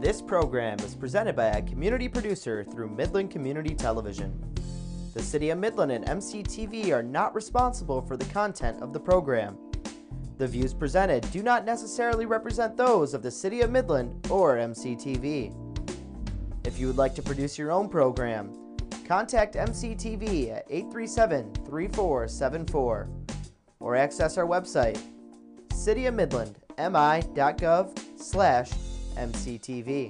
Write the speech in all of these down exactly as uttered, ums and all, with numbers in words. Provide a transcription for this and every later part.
This program is presented by a community producer through Midland Community Television. The City of Midland and M C T V are not responsible for the content of the program. The views presented do not necessarily represent those of the City of Midland or M C T V. If you would like to produce your own program, contact M C T V at eight three seven, three four seven four or access our website, city of midland m i dot gov slash M C T V.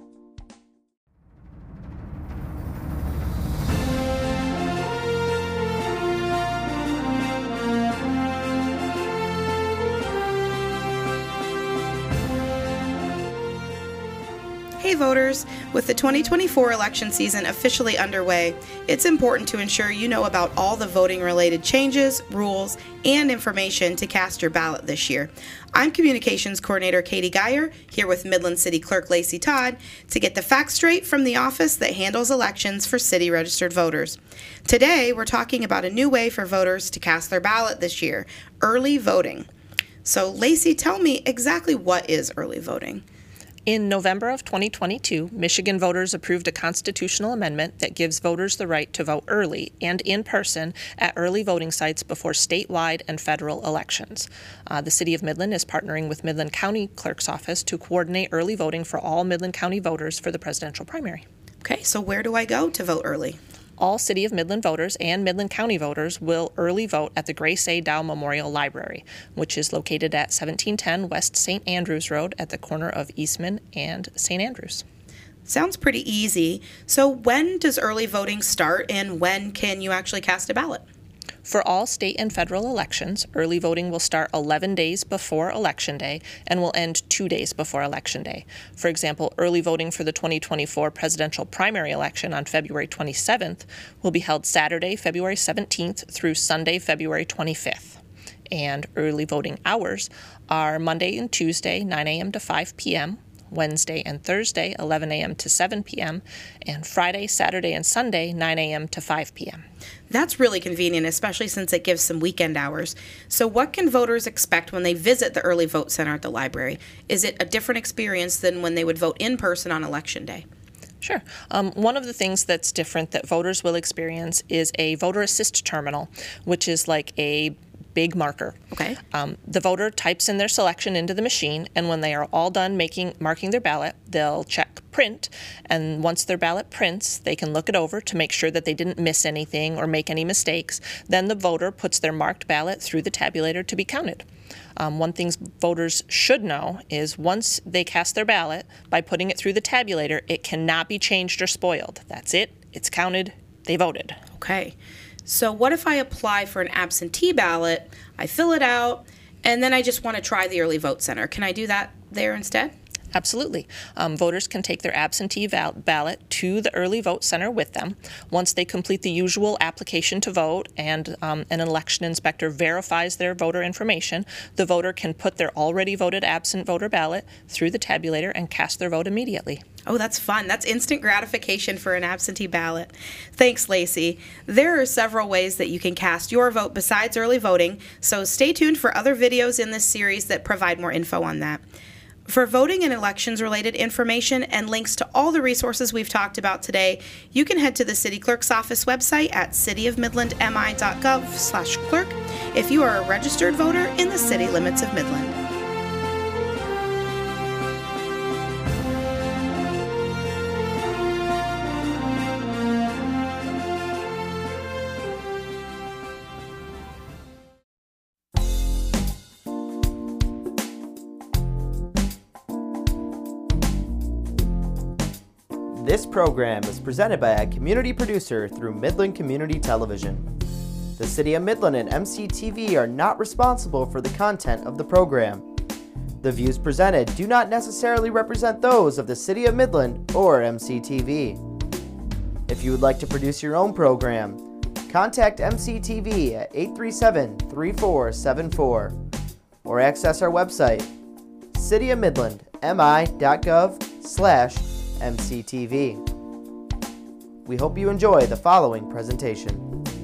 Hey voters, with the twenty twenty-four election season officially underway, it's important to ensure you know about all the voting related changes, rules, and information to cast your ballot this year. I'm Communications Coordinator Katie Geyer, here with Midland City Clerk Lacey Todd, to get the facts straight from the office that handles elections for city registered voters. Today, we're talking about a new way for voters to cast their ballot this year, early voting. So Lacey, tell me exactly what is early voting? In November of twenty twenty-two, Michigan voters approved a constitutional amendment that gives voters the right to vote early and in person at early voting sites before statewide and federal elections. Uh, the City of Midland is partnering with Midland County Clerk's Office to coordinate early voting for all Midland County voters for the presidential primary. Okay, so where do I go to vote early? All City of Midland voters and Midland County voters will early vote at the Grace A. Dow Memorial Library, which is located at seventeen ten West Saint Andrews Road at the corner of Eastman and Saint Andrews. Sounds pretty easy. So when does early voting start and when can you actually cast a ballot? For all state and federal elections, early voting will start eleven days before Election Day and will end two days before Election Day. For example, early voting for the twenty twenty-four presidential primary election on February twenty-seventh will be held Saturday, February seventeenth through Sunday, February twenty-fifth. And early voting hours are Monday and Tuesday, nine a.m. to five p.m., Wednesday and Thursday, eleven a.m. to seven p.m., and Friday, Saturday, and Sunday, nine a.m. to five p.m. That's really convenient, especially since it gives some weekend hours. So what can voters expect when they visit the early vote center at the library? Is it a different experience than when they would vote in person on Election Day? Sure. Um, one of the things that's different that voters will experience is a voter assist terminal, which is like a big marker. Okay. Um, the voter types in their selection into the machine, and when they are all done making marking their ballot, they'll check print, and once their ballot prints, they can look it over to make sure that they didn't miss anything or make any mistakes. Then the voter puts their marked ballot through the tabulator to be counted. Um, one thing voters should know is once they cast their ballot, by putting it through the tabulator, it cannot be changed or spoiled. That's it. It's counted. They voted. Okay. So what if I apply for an absentee ballot, I fill it out, and then I just want to try the early vote center? Can I do that there instead? Absolutely. Um, voters can take their absentee val- ballot to the early vote center with them. Once they complete the usual application to vote and um, an election inspector verifies their voter information, the voter can put their already voted absent voter ballot through the tabulator and cast their vote immediately. Oh, that's fun. That's instant gratification for an absentee ballot. Thanks, Lacey. There are several ways that you can cast your vote besides early voting, so stay tuned for other videos in this series that provide more info on that. For voting and elections-related information and links to all the resources we've talked about today, you can head to the City Clerk's Office website at city of midland m i dot gov slash clerk if you are a registered voter in the city limits of Midland. This program is presented by a community producer through Midland Community Television. The City of Midland and M C T V are not responsible for the content of the program. The views presented do not necessarily represent those of the City of Midland or M C T V. If you would like to produce your own program, contact M C T V at eight three seven, three four seven four or access our website, city of midland m i dot gov slash M C T V. We hope you enjoy the following presentation.